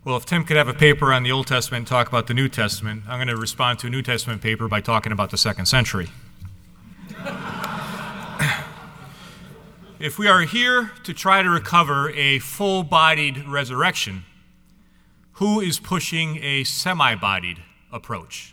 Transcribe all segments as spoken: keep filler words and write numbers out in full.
Well, if Tim could have a paper on the Old Testament and talk about the New Testament, I'm going to respond to a New Testament paper by talking about the second century. If we are here to try to recover a full-bodied resurrection, who is pushing a semi-bodied approach?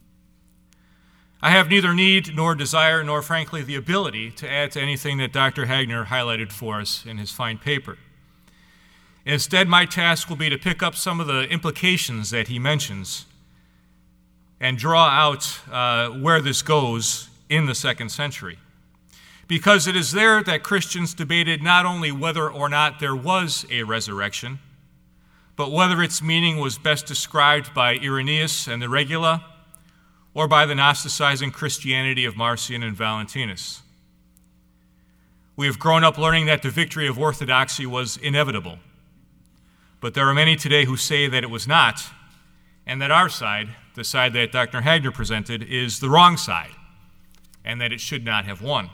I have neither need nor desire nor, frankly, the ability to add to anything that Doctor Hagner highlighted for us in his fine paper. Instead, my task will be to pick up some of the implications that he mentions and draw out uh, where this goes in the second century. Because it is there that Christians debated not only whether or not there was a resurrection, but whether its meaning was best described by Irenaeus and the Regula, or by the Gnosticizing Christianity of Marcion and Valentinus. We have grown up learning that the victory of orthodoxy was inevitable, but there are many today who say that it was not, and that our side, the side that Doctor Hagner presented, is the wrong side, and that it should not have won.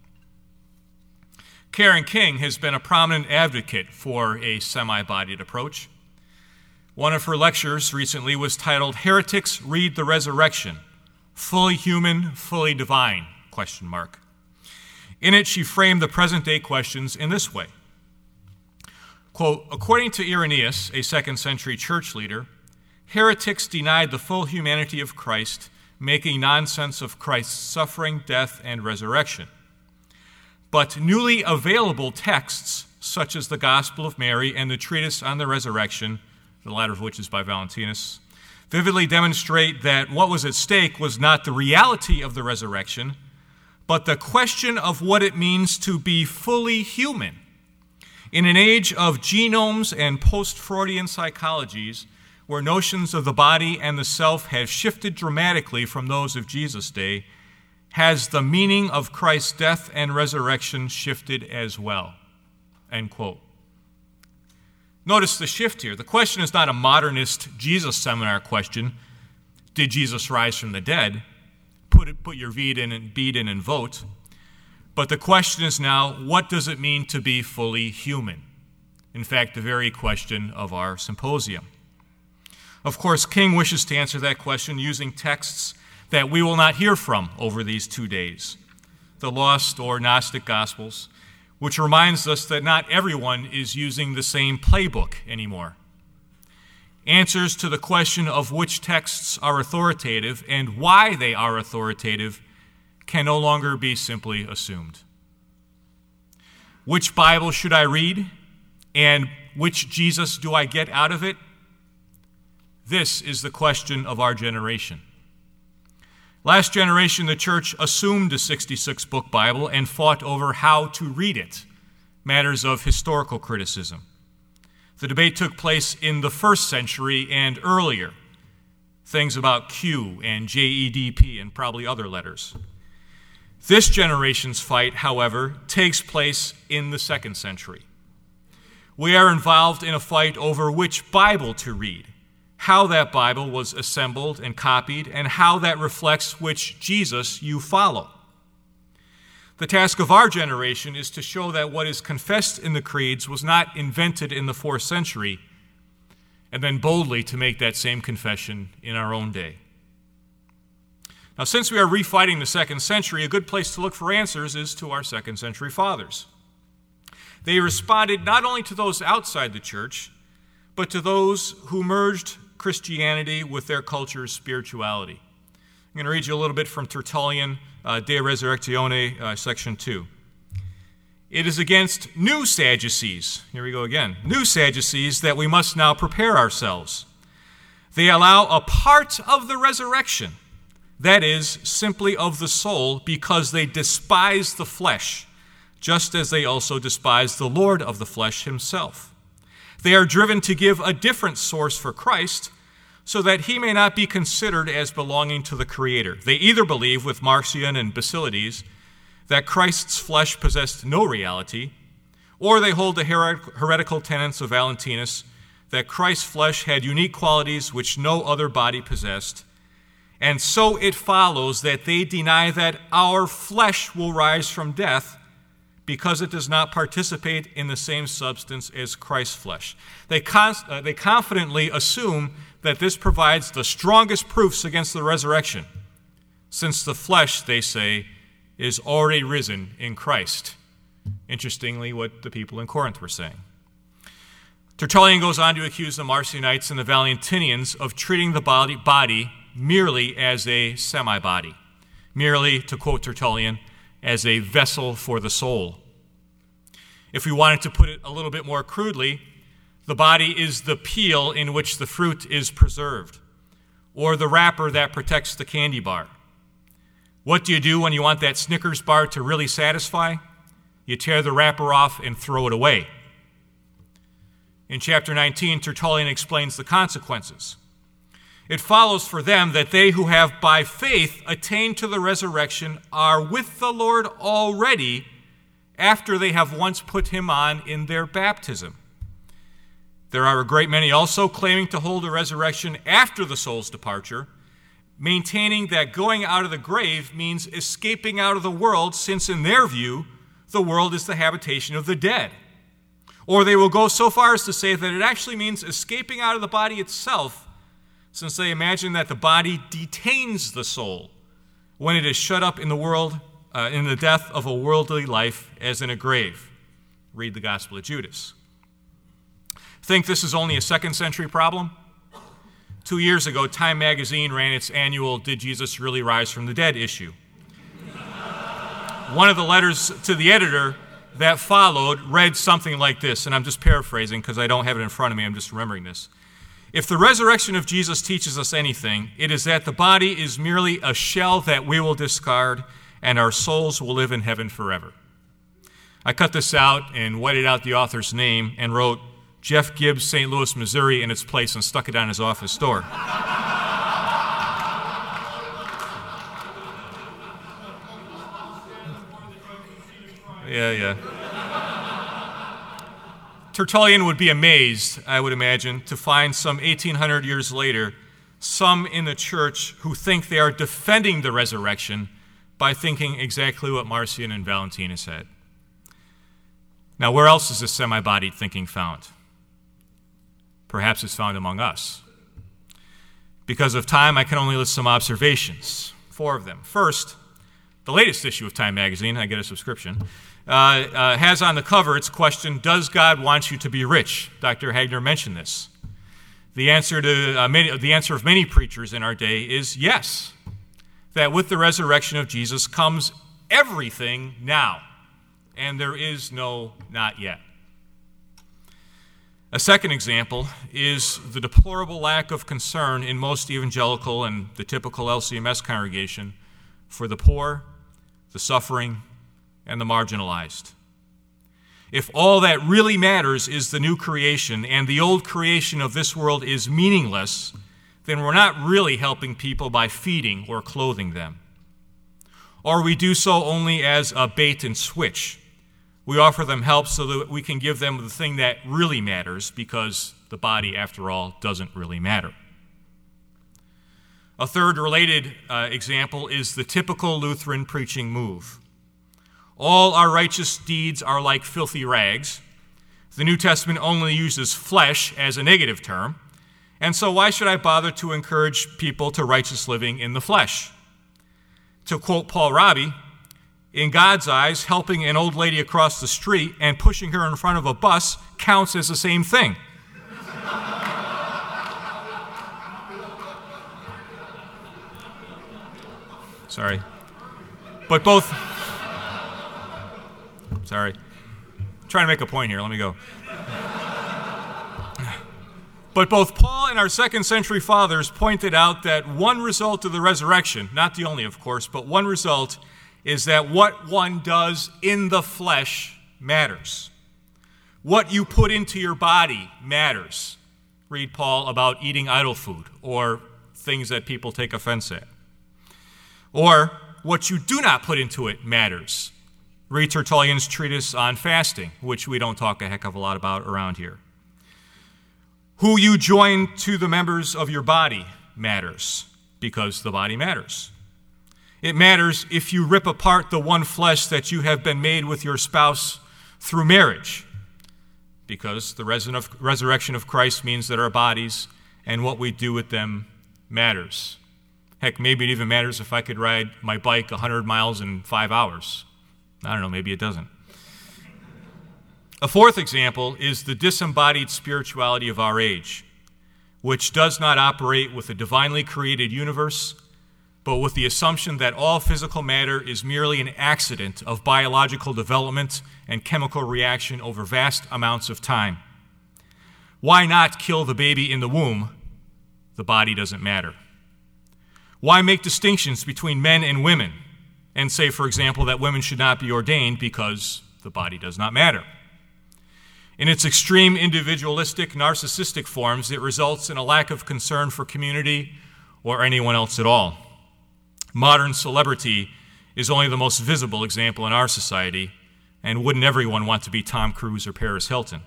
Karen King has been a prominent advocate for a semi-bodied approach. One of her lectures recently was titled, "Heretics Read the Resurrection, Fully Human, Fully Divine?" question mark. In it, she framed the present-day questions in this way. Quote, according to Irenaeus, a second century church leader, heretics denied the full humanity of Christ, making nonsense of Christ's suffering, death, and resurrection. But newly available texts, such as the Gospel of Mary and the Treatise on the Resurrection, the latter of which is by Valentinus, vividly demonstrate that what was at stake was not the reality of the resurrection, but the question of what it means to be fully human. In an age of genomes and post-Freudian psychologies, where notions of the body and the self have shifted dramatically from those of Jesus' day, has the meaning of Christ's death and resurrection shifted as well? End quote. Notice the shift here. The question is not a modernist Jesus seminar question. Did Jesus rise from the dead? Put it, put your bead in and bead in and vote. But the question is now, what does it mean to be fully human? In fact, the very question of our symposium. Of course, King wishes to answer that question using texts that we will not hear from over these two days, the lost or Gnostic Gospels, which reminds us that not everyone is using the same playbook anymore. Answers to the question of which texts are authoritative and why they are authoritative can no longer be simply assumed. Which Bible should I read, and which Jesus do I get out of it? This is the question of our generation. Last generation, the church assumed a sixty-six book Bible and fought over how to read it, matters of historical criticism. The debate took place in the first century and earlier, things about Q and J E D P and probably other letters. This generation's fight, however, takes place in the second century. We are involved in a fight over which Bible to read, how that Bible was assembled and copied, and how that reflects which Jesus you follow. The task of our generation is to show that what is confessed in the creeds was not invented in the fourth century, and then boldly to make that same confession in our own day. Now, since we are refighting the second century, a good place to look for answers is to our second century fathers. They responded not only to those outside the church, but to those who merged Christianity with their culture's spirituality. I'm going to read you a little bit from Tertullian, uh, De Resurrectione, uh, section two. It is against new Sadducees, here we go again, new Sadducees that we must now prepare ourselves. They allow a part of the resurrection, that is, simply of the soul, because they despise the flesh, just as they also despise the Lord of the flesh himself. They are driven to give a different source for Christ, so that he may not be considered as belonging to the Creator. They either believe, with Marcion and Basilides, that Christ's flesh possessed no reality, or they hold the heretical tenets of Valentinus, that Christ's flesh had unique qualities which no other body possessed, and so it follows that they deny that our flesh will rise from death, because it does not participate in the same substance as Christ's flesh. They, con- uh, they confidently assume that this provides the strongest proofs against the resurrection, since the flesh, they say, is already risen in Christ. Interestingly, what the people in Corinth were saying. Tertullian goes on to accuse the Marcionites and the Valentinians of treating the body, body merely as a semi-body, merely, to quote Tertullian, as a vessel for the soul. If we wanted to put it a little bit more crudely, the body is the peel in which the fruit is preserved, or the wrapper that protects the candy bar. What do you do when you want that Snickers bar to really satisfy? You tear the wrapper off and throw it away. In chapter nineteen, Tertullian explains the consequences. It follows for them that they who have by faith attained to the resurrection are with the Lord already after they have once put him on in their baptism. There are a great many also claiming to hold the resurrection after the soul's departure, maintaining that going out of the grave means escaping out of the world, since in their view, the world is the habitation of the dead. Or they will go so far as to say that it actually means escaping out of the body itself, since they imagine that the body detains the soul when it is shut up in the world, uh, in the death of a worldly life as in a grave. Read the Gospel of Judas. Think this is only a second century problem? Two years ago, Time magazine ran its annual Did Jesus Really Rise from the Dead issue. One of the letters to the editor that followed read something like this, and I'm just paraphrasing because I don't have it in front of me, I'm just remembering this. If the resurrection of Jesus teaches us anything, it is that the body is merely a shell that we will discard and our souls will live in heaven forever. I cut this out and whited out the author's name and wrote Jeff Gibbs, Saint Louis, Missouri in its place and stuck it on his office door. Yeah, yeah. Tertullian would be amazed, I would imagine, to find some eighteen hundred years later some in the church who think they are defending the resurrection by thinking exactly what Marcion and Valentinus had. Now, where else is this semi-bodied thinking found? Perhaps it's found among us. Because of time, I can only list some observations, four of them. First, the latest issue of Time magazine, I get a subscription, uh, uh, has on the cover its question, does God want you to be rich? Doctor Hagner mentioned this. The answer to uh, many, the answer of many preachers in our day is yes, that with the resurrection of Jesus comes everything now, and there is no not yet. A second example is the deplorable lack of concern in most evangelical and the typical L C M S congregation for the poor, the suffering, and the marginalized. If all that really matters is the new creation and the old creation of this world is meaningless, then we're not really helping people by feeding or clothing them. Or we do so only as a bait and switch. We offer them help so that we can give them the thing that really matters, because the body, after all, doesn't really matter. A third related uh, example is the typical Lutheran preaching move. All our righteous deeds are like filthy rags. The New Testament only uses flesh as a negative term, and so why should I bother to encourage people to righteous living in the flesh? To quote Paul Robbie, in God's eyes, helping an old lady across the street and pushing her in front of a bus counts as the same thing. Sorry. But both... Sorry. I'm trying to make a point here. Let me go. But both Paul and our second century fathers pointed out that one result of the resurrection, not the only, of course, but one result is that what one does in the flesh matters. What you put into your body matters. Read Paul about eating idol food or things that people take offense at. Or what you do not put into it matters. Read Tertullian's treatise on fasting, which we don't talk a heck of a lot about around here. Who you join to the members of your body matters, because the body matters. It matters if you rip apart the one flesh that you have been made with your spouse through marriage, because the resurrection of Christ means that our bodies and what we do with them matters. Heck, maybe it even matters if I could ride my bike one hundred miles in five hours. I don't know, maybe it doesn't. A fourth example is the disembodied spirituality of our age, which does not operate with a divinely created universe, but with the assumption that all physical matter is merely an accident of biological development and chemical reaction over vast amounts of time. Why not kill the baby in the womb? The body doesn't matter. Why make distinctions between men and women and say, for example, that women should not be ordained because the body does not matter? In its extreme individualistic, narcissistic forms, it results in a lack of concern for community or anyone else at all. Modern celebrity is only the most visible example in our society, and wouldn't everyone want to be Tom Cruise or Paris Hilton?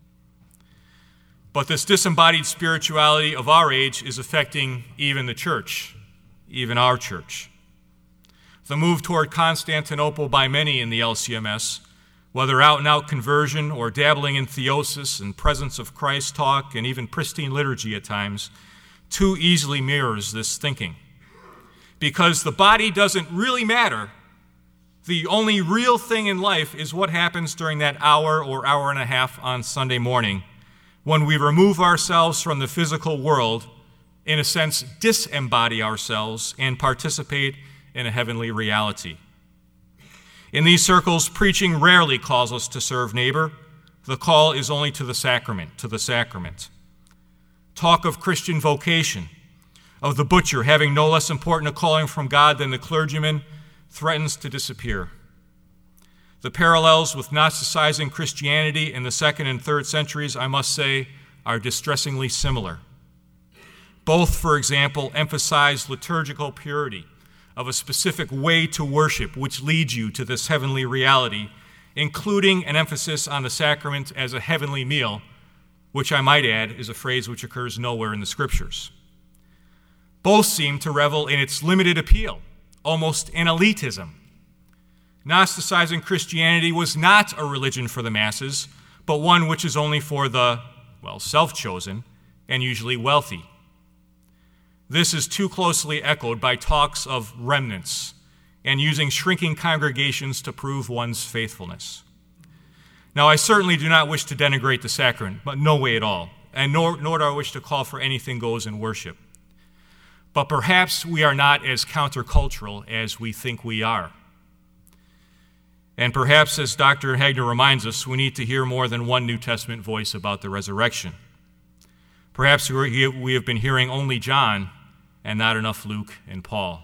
But this disembodied spirituality of our age is affecting even the church, even our church. The move toward Constantinople by many in the L C M S, whether out-and-out conversion or dabbling in theosis and presence of Christ talk and even pristine liturgy at times, too easily mirrors this thinking. Because the body doesn't really matter. The only real thing in life is what happens during that hour or hour and a half on Sunday morning when we remove ourselves from the physical world, in a sense, disembody ourselves and participate in a heavenly reality. In these circles, preaching rarely calls us to serve neighbor. The call is only to the sacrament, to the sacrament. Talk of Christian vocation, of the butcher having no less important a calling from God than the clergyman, threatens to disappear. The parallels with Gnosticizing Christianity in the second and third centuries, I must say, are distressingly similar. Both, for example, emphasize liturgical purity of a specific way to worship which leads you to this heavenly reality, including an emphasis on the sacrament as a heavenly meal, which I might add is a phrase which occurs nowhere in the Scriptures. Both seem to revel in its limited appeal, almost an elitism. Gnosticizing Christianity was not a religion for the masses, but one which is only for the, well, self-chosen and usually wealthy. This is too closely echoed by talks of remnants and using shrinking congregations to prove one's faithfulness. Now, I certainly do not wish to denigrate the sacrament, but no way at all, and nor, nor do I wish to call for anything goes in worship. But perhaps we are not as countercultural as we think we are. And perhaps, as Doctor Hagner reminds us, we need to hear more than one New Testament voice about the resurrection. Perhaps we have been hearing only John and not enough Luke and Paul.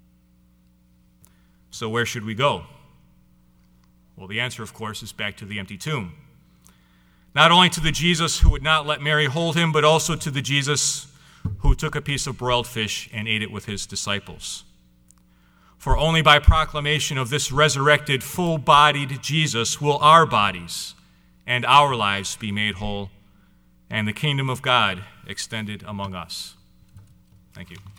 So where should we go? Well, the answer, of course, is back to the empty tomb. Not only to the Jesus who would not let Mary hold him, but also to the Jesus who took a piece of broiled fish and ate it with his disciples. For only by proclamation of this resurrected, full-bodied Jesus will our bodies and our lives be made whole, and the kingdom of God extended among us. Thank you.